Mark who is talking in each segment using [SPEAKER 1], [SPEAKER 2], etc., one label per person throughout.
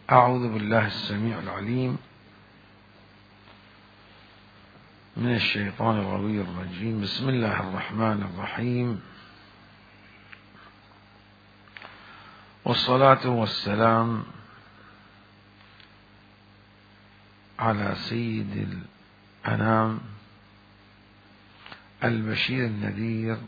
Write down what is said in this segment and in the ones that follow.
[SPEAKER 1] أعوذ بالله السميع العليم من الشيطان الغوي الرجيم. بسم الله الرحمن الرحيم، والصلاة والسلام على سيد الأنام البشير النذير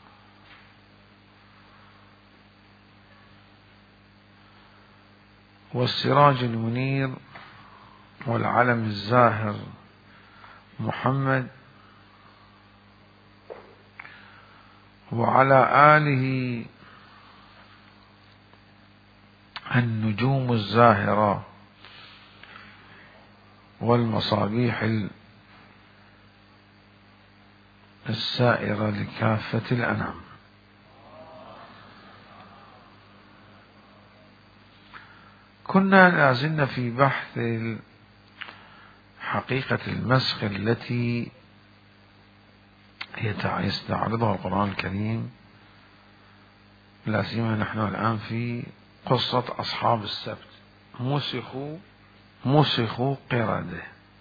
[SPEAKER 1] والسراج المنير والعلم الزاهر محمد، وعلى آله النجوم الزاهرة والمصابيح السائرة لكافة الأنام. كنا لازلنا في بحث حقيقة المسخ التي يستعرضها القرآن الكريم، لا سيما نحن الآن في قصة أصحاب السبت. مسخوا قردة.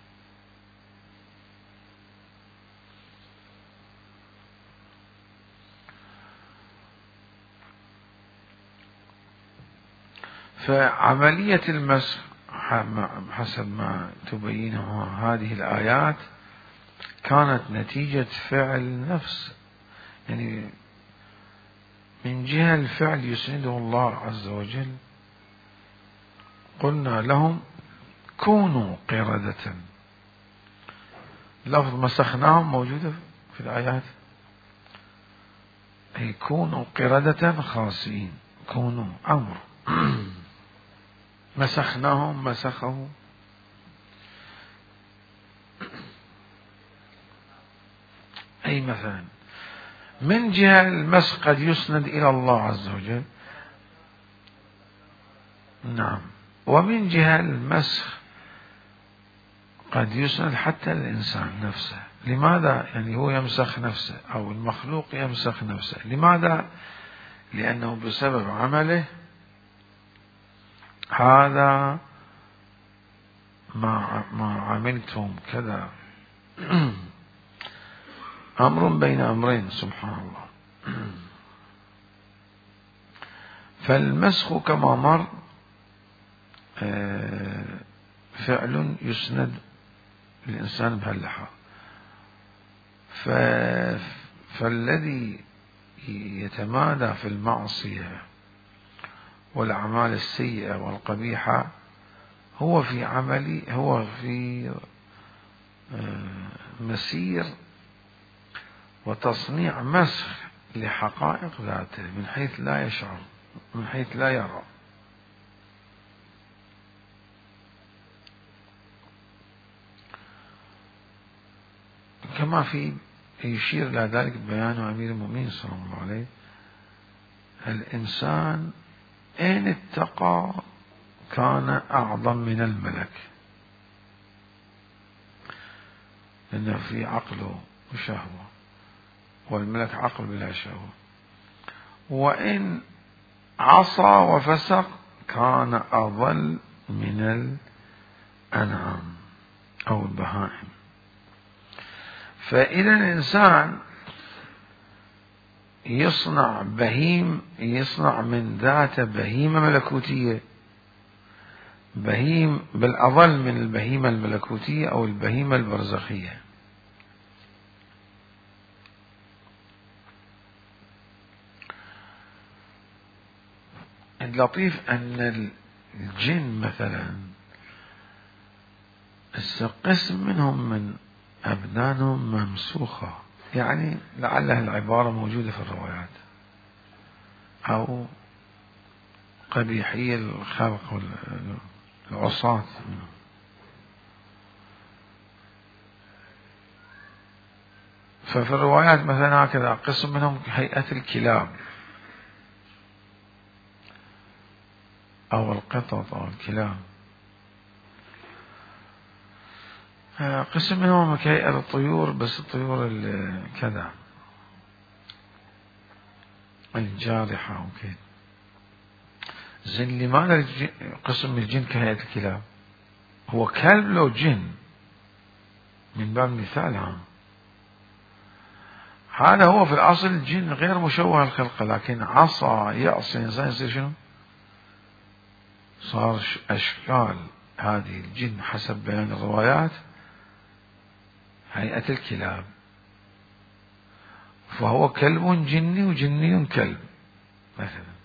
[SPEAKER 1] فعملية المسخ حسب ما تبينه هذه الآيات كانت نتيجة فعل نفس، يعني من جهة الفعل يسنده الله عز وجل. قلنا لهم كونوا قردة، لفظ مسخناهم موجودة في الآيات، أي كونوا قردة خاسئين. كونوا أمر مسخناهم مسخه. أي مثلا من جهة المسخ قد يسند إلى الله عز وجل، نعم، ومن جهة المسخ قد يسند حتى الإنسان نفسه. لماذا؟ يعني هو يمسخ نفسه أو المخلوق يمسخ نفسه. لماذا؟ لأنه بسبب عمله هذا ما عملتم كذا أمر بين أمرين، سبحان الله. فالمسخ كما مر فعل يسند الإنسان بهاللحاظ. فالذي يتمادى في المعصية والأعمال السيئة والقبيحة هو في مسير وتصنيع مسخ لحقائق ذاته من حيث لا يشعر، من حيث لا يرى. كما يشير إلى ذلك بيان أمير المؤمنين صلى الله عليه: الإنسان إن اتقى كان أعظم من الملك، لأنه في عقله وشهوة، والملك عقل بلا شهوة. وإن عصى وفسق كان أضل من الأنعام أو البهائم. فإذا الإنسان يصنع من ذاته بهيمة ملكوتية، بهيم بل أضل من البهيمة الملكوتية أو البهيمة البرزخية. اللطيف أن الجن مثلا قسم منهم من أبدانهم ممسوخة، يعني لعلها العبارة موجودة في الروايات، أو قبيحية الخلق والعصاة منهم. ففي الروايات مثلا هكذا قسم منهم هيئة الكلاب أو القطط أو الكلاب، قسم منهم كهيئة الطيور، بس الطيور كذا الجارحة وكذا. زين لماذا قسم الجن كهيئة الكلاب؟ هو كلب لو جن من باب المثال. هذا هو في الأصل الجن غير مشوه الخلقة، لكن عصى يعصي الإنسان يصير شنو؟ صار أشكال هذه الجن حسب بيان الروايات هيئة الكلاب، فهو كلب جني وجني كلب مثلا.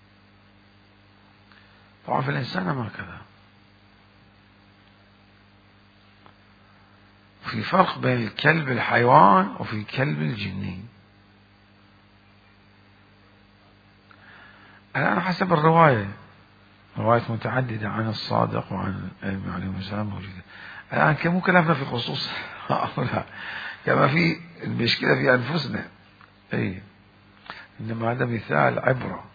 [SPEAKER 1] طبعا في الإنسان ما كذا. في فرق بين الكلب الحيوان وفي الكلب الجني. الآن حسب الرواية، روايات متعددة عن الصادق وعن الإمام عليه السلام موجودة. الآن مو كلامنا في خصوص هؤلاء، كما في المشكلة في أنفسنا. إنما هذا مثال عبرة.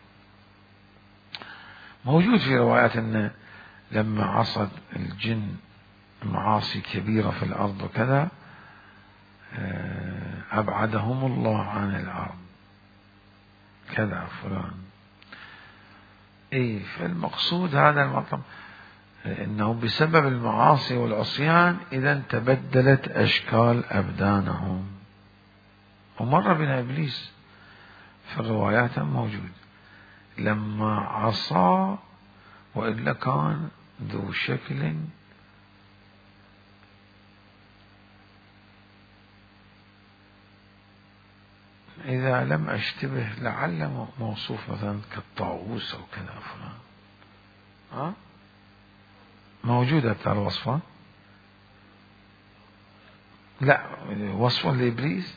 [SPEAKER 1] موجود في روايات أن لما عصت الجن معاصي كبيرة في الأرض وكذا أبعدهم الله عن الأرض كذا فلان. فالمقصود هذا المطلب، إنه بسبب المعاصي والعصيان إذا تبدلت أشكال أبدانهم. ومر بنا إبليس في الروايات موجود لما عصى، وإلا كان ذو شكل إذا لم أشتبه لعل موصوف مثلا كالطاووس أو كذا فلان. موجودة الوصفة؟ لا، وصف لإبليس.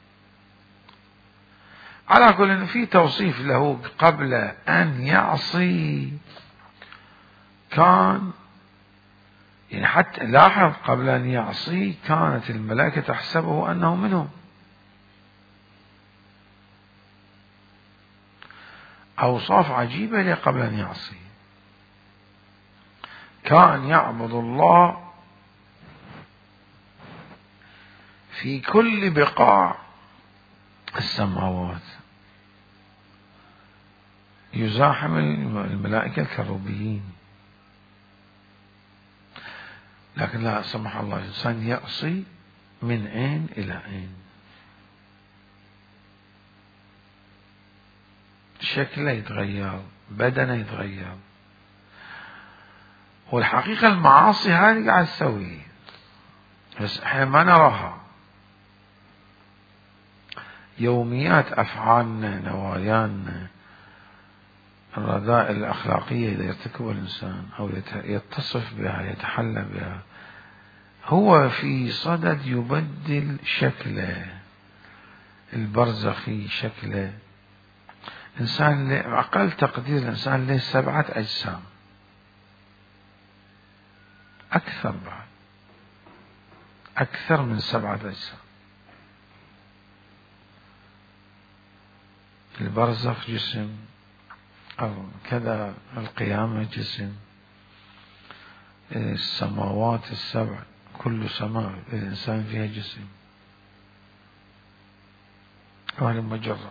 [SPEAKER 1] على كل في توصيف له قبل أن يعصي كان، يعني حتى لاحظ قبل أن يعصي كانت الملائكة تحسبه أنه منهم. أوصاف عجيبة له قبل أن يعصي. كان يعبد الله في كل بقاع السماوات، يزاحم الملائكة الكروبيين، لكن لا سمح الله الإنسان يعصي من أين إلى أين، شكله يتغير، بدنه يتغير. والحقيقة المعاصي هذه قاعد تسوي، بس احنا ما نراها. يوميات أفعالنا، نوايانا، الرذائل الأخلاقية إذا يرتكبها الإنسان أو يتصف بها، يتحلى بها، هو في صدد يبدل شكله البرزخي، شكله. إنسان أقل تقدير الإنسان له 7 أجسام، أكثر بعد، أكثر من 7 أجسام. البرزخ جسم، أو كذا القيامة جسم، السماوات ال7 كل سماء الإنسان فيها جسم، وهذا مجرد.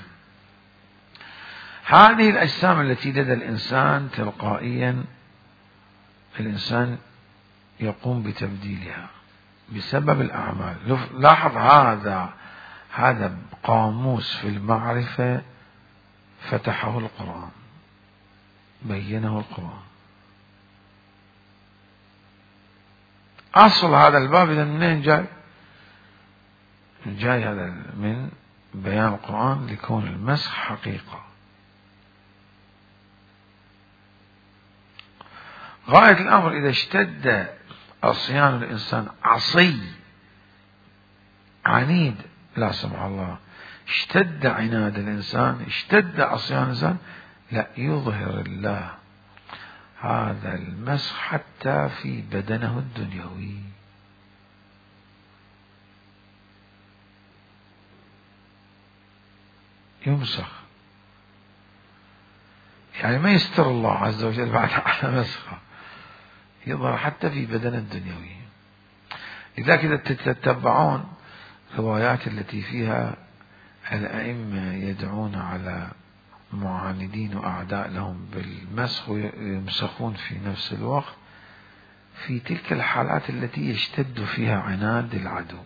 [SPEAKER 1] هذه الأجسام التي لدى الإنسان تلقائيا الإنسان يقوم بتبديلها بسبب الأعمال. لاحظ هذا قاموس في المعرفة فتحه القرآن، بينه القرآن. أصل هذا الباب إذا منين جاي هذا من بيان القرآن لكون المسخ حقيقة. غاية الأمر إذا اشتد عصيان الإنسان، عصي عنيد لا سمح الله، اشتد عناد الإنسان، اشتد عصيان الإنسان، لا يظهر الله هذا المسخ حتى في بدنه الدنيوي. يمسخ، يعني ما يستر الله عز وجل بعد على مسخه، يظهر حتى في بدن الدنيوي. لذلك إذا تتبعون الروايات التي فيها الأئمة يدعون على معاندين وأعداء لهم بالمسخ ويمسخون في نفس الوقت، في تلك الحالات التي يشتد فيها عناد العدو.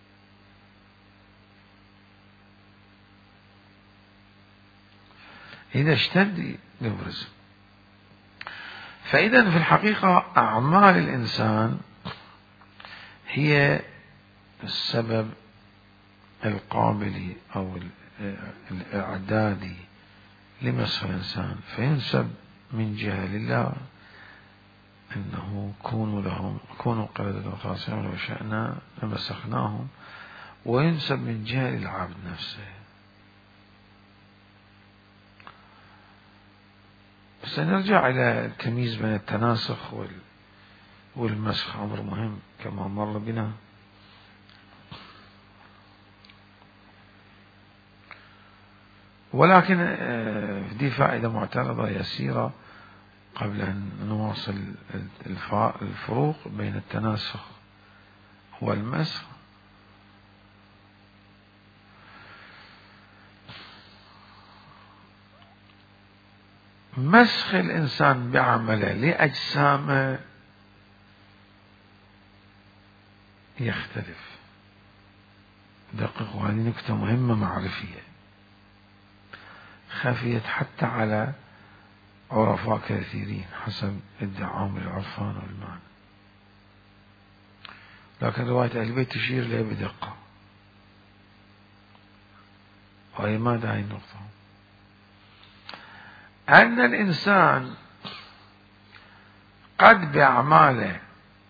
[SPEAKER 1] إذا اشتد يبرز. فإذا في الحقيقة أعمال الإنسان هي السبب القابل أو الإعدادي لمسخ الإنسان، فينسب من جهة لله إنه كونوا قردة خاسئين ولو شئنا لمسخناهم، وينسب من جهة للعبد نفسه. سنرجع إلى التمييز بين التناسخ والمسخ، أمر مهم كما مر بنا. ولكن دي فائدة معترضة يسيرة قبل أن نواصل الفروق بين التناسخ والمسخ. مسخ الإنسان بعمله لأجسامه يختلف. دققوا، هذه نكتة مهمة معرفية خفيت حتى على عرفاء كثيرين حسب ادعاهم للعرفان والمعنى، لكن رواية أهل البيت تشير إليه بدقة. وهي ماذا هذه النقطة؟ أن الإنسان قد بأعماله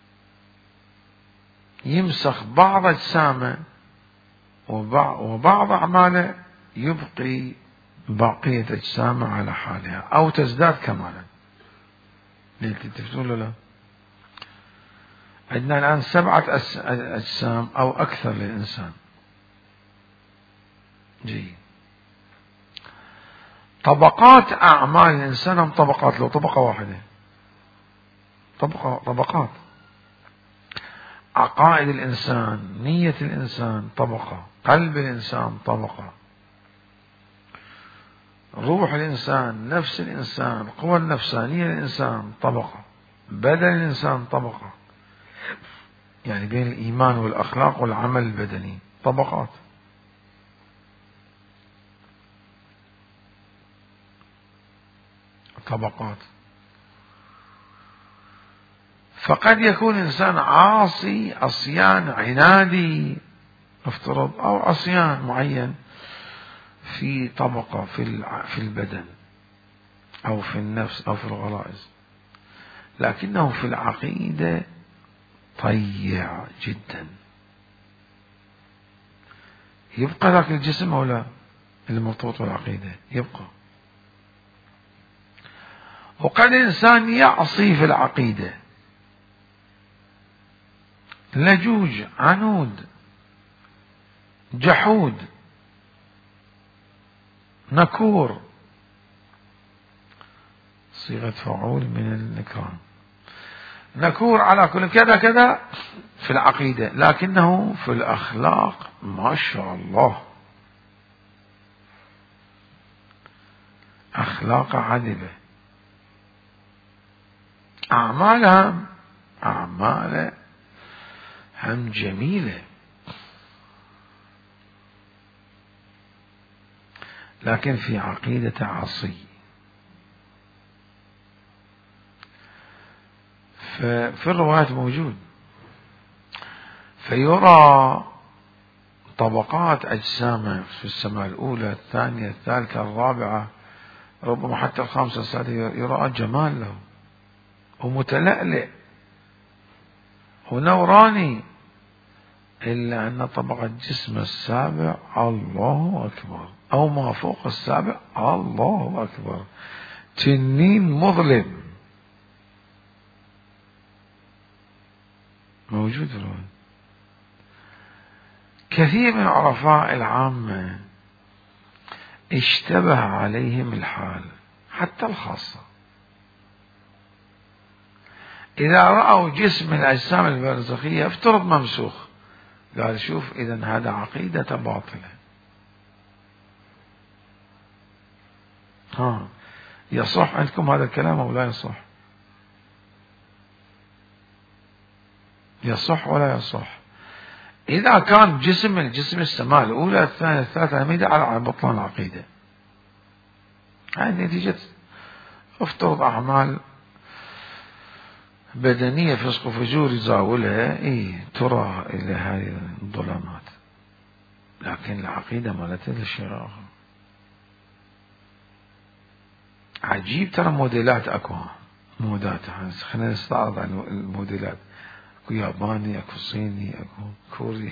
[SPEAKER 1] يمسخ بعض أجسامه، وبعض أعماله يبقي بقية أجسامه على حالها أو تزداد كمالا. تلتفتون له لا؟ عندنا الآن 7 أجسام أو أكثر للإنسان. جيد. طبقات أعمال الإنسان هم طبقات، لو طبقة واحدة طبقات. عقائد الإنسان، نية الإنسان طبقة، قلب الإنسان طبقة، روح الإنسان، نفس الإنسان، قوى النفسانية الإنسان طبقة، بدن الإنسان طبقة، يعني بين الإيمان والأخلاق والعمل البدني طبقات. فقد يكون إنسان عاصي عصيان عنادي افترض، أو عصيان معين في طبقة في البدن أو في النفس أو في الغرائز، لكنه في العقيدة طيع جدا. يبقى ذاك الجسم أو لا المرتبط بالعقيدة يبقى. وقد إنسان يعصي في العقيدة، لجوج، عنود، جحود، نكور، صيغة فعول من النكران، نكور على كل كذا كذا في العقيدة، لكنه في الأخلاق ما شاء الله أخلاق عذبة، أعمالها أعمال هم جميلة، لكن في عقيدة عصي. في الروايات موجود، فيرى طبقات أجسامه في السماء الأولى، الثانية، الثالثة، الرابعة، ربما حتى الخامسة، السادسة، يرى جمال له ومتلألئ ونوراني، إلا أن طبقة جسم السابع الله أكبر أو ما فوق السابع الله أكبر، تنين مظلم موجود في الوقت. كثير من عرفاء العامة اشتبه عليهم الحال حتى الخاصة، إذا رأوا جسم الأجسام البرزخية افترض ممسوخ، قال شوف إذن هذا عقيدة باطلة. يصح عندكم هذا الكلام أو لا يصح؟ يصح ولا يصح؟ إذا كان الجسم السماء الأولى الثانية الثالثة ما يدل على بطلان العقيدة. هذه نتيجة افترض أعمال بدنية فسق وفجور يزاولها ترى إلى هذه الظلامات، لكن العقيدة مالتها شيء آخر. عجيب ترى موديلات اكو مودات. خلينا نستعرض عن الموديلات. اكو ياباني، اكو صيني، اكو كوري.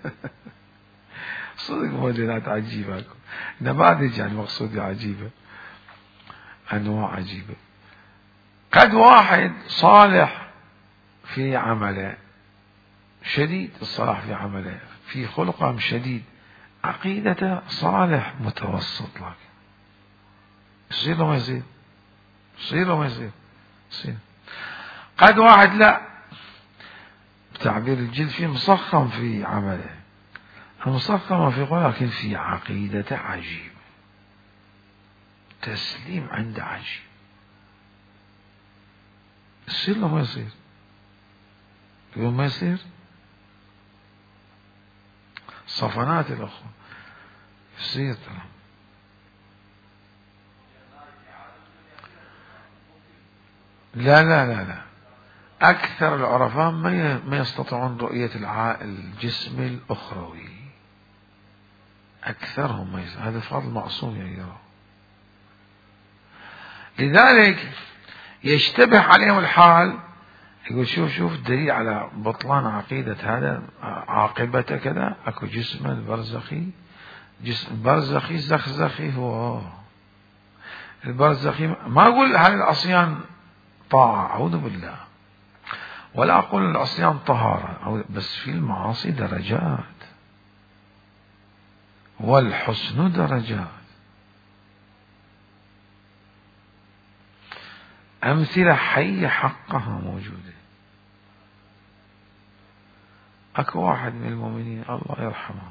[SPEAKER 1] صدق موديلات عجيبة اكو، نماذج يعني مقصودي عجيبة، انواع عجيبة. قد واحد صالح في عمله، شديد الصلاح في عمله، في خلقه شديد، عقيدته صالح متوسط، لكن يصير له ما يصير، يصير له ما يصير، يصير. قد واحد لا، بتعبير الجد في مصخم في عمله، مصخم في قوله، لكن في عقيدته عجيب، تسليم عنده عجيب، يصير له ما يصير، يقول ما يصير. صفنات الأخوة يصير ترى. لا لا لا لا، أكثر العرفاء ما يستطيعون رؤية الجسم الأخروي، أكثرهم ما يستطيعون. هذا فضل معصوم يرى. لذلك يشتبه عليهم الحال، يقول شوف دليل على بطلان عقيدة هذا، عاقبته كذا. أكو جسم برزخي، جسم برزخي زخزخي، هو البرزخي. ما أقول هذه العصيان طاعة، أعوذ بالله، ولا أقول العصيان طهارة، بس في المعاصي درجات، والحسن درجات. أمثلة حية حقها موجودة. أكو واحد من المؤمنين الله يرحمه،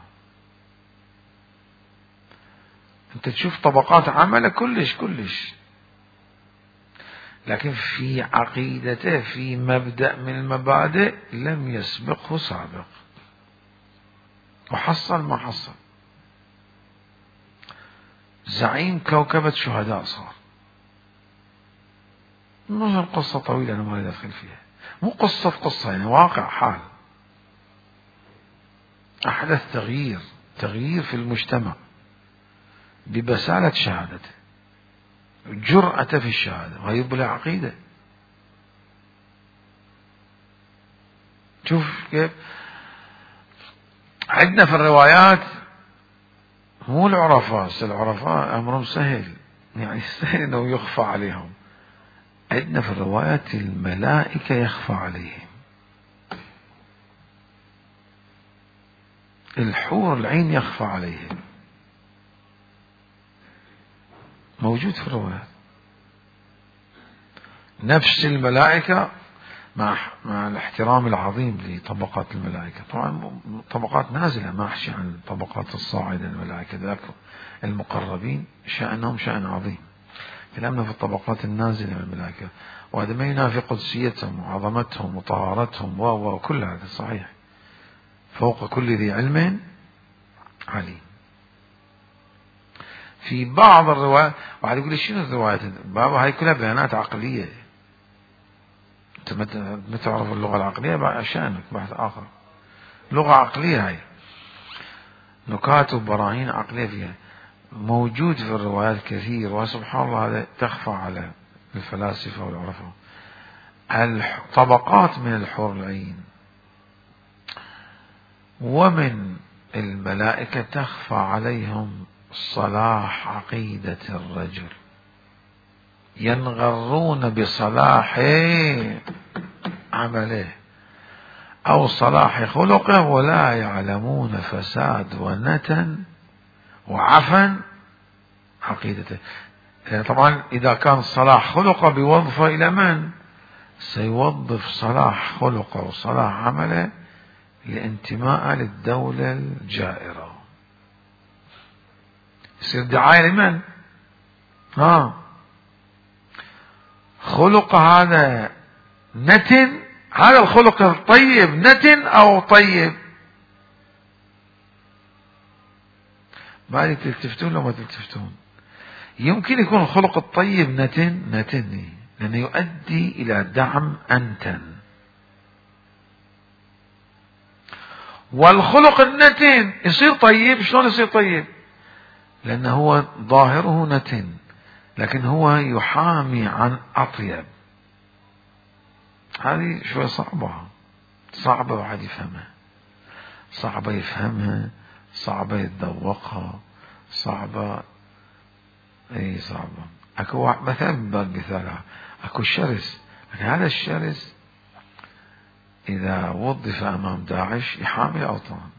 [SPEAKER 1] أنت تشوف طبقات عمله كلش، لكن في عقيدته في مبدأ من المبادئ لم يسبقه سابق، وحصل ما حصل. زعيم كوكبة شهداء صار. مش قصة طويلة أنا ما أدخل فيها، مو قصة يعني واقع حال. أحدث تغيير في المجتمع ببسالة شهادته، جرأة في الشهادة، وهي بلا عقيدة. شوف كيف عندنا في الروايات، مو العرفاء أمرهم سهل، يعني سهل أنه يخفى عليهم. عندنا في الروايات الملائكة يخفى عليهم، الحور العين يخفى عليهم، موجود في الروايات. نفس الملائكة مع الاحترام العظيم لطبقات الملائكة، طبعا طبقات نازلة، ما أحكي عن الطبقات الصاعدة. الملائكة ذاك المقربين شأنهم شأن عظيم، كلامنا في الطبقات النازلة من الملائكة، وهذا ما ينافي قدسيتهم وعظمتهم وطهارتهم وكل هذا صحيح. فوق كل ذي علم عليم. في بعض الروايات، واحد يقول لي شنو الروايات؟ بابا هاي كلها بيانات عقلية، انت ما تعرف اللغة العقلية بعد شأنك بحث آخر. لغة عقلية هاي، نكات وبراهين عقلية فيها، موجود في الروايات كثير. وسبحان الله هذا تخفى على الفلاسفة والعرفاء. الطبقات من الحور العين ومن الملائكة تخفى عليهم صلاح عقيدة الرجل، ينغرون بصلاح عمله أو صلاح خلقه، ولا يعلمون فساد ونتن وعفن عقيدته. طبعا إذا كان صلاح خلقه بيوظفه إلى من؟ سيوظف صلاح خلقه وصلاح عمله لانتماء للدولة الجائرة، يصير دعاية لمن؟ خلق هذا نتن، هذا الخلق الطيب نتن أو طيب؟ ما تلتفتون لو ما تلتفتون. يمكن يكون الخلق الطيب نتن لأنه يؤدي إلى دعم أنتن، والخلق النتن يصير طيب. شلون يصير طيب؟ لأنه هو ظاهره نتن لكن هو يحامي عن أطيب. هذه شوي صعبة واحد يفهمها، صعبة يفهمها، صعبة يتذوقها، صعبة. اي صعبة. اكو مثال اكو الشرس، لكن هذا الشرس اذا وظف امام داعش يحامي الاوطان،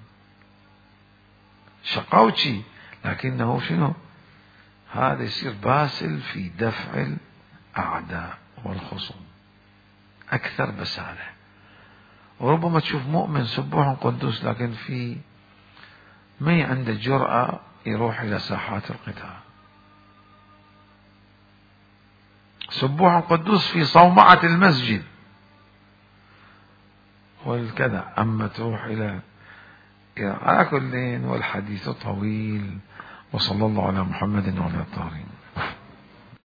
[SPEAKER 1] شقاوتشي، لكنه شنو؟ هذا يصير باسل في دفع الاعداء والخصوم اكثر بسالة. وربما تشوف مؤمن سبوح قدوس لكن ما عنده جرأة يروح الى ساحات القتال. سبوح قدوس في صومعة المسجد والكذا، أما تروح إلى على كل، والحديث طويل. وصلى الله على محمد وعلى الطاهرين.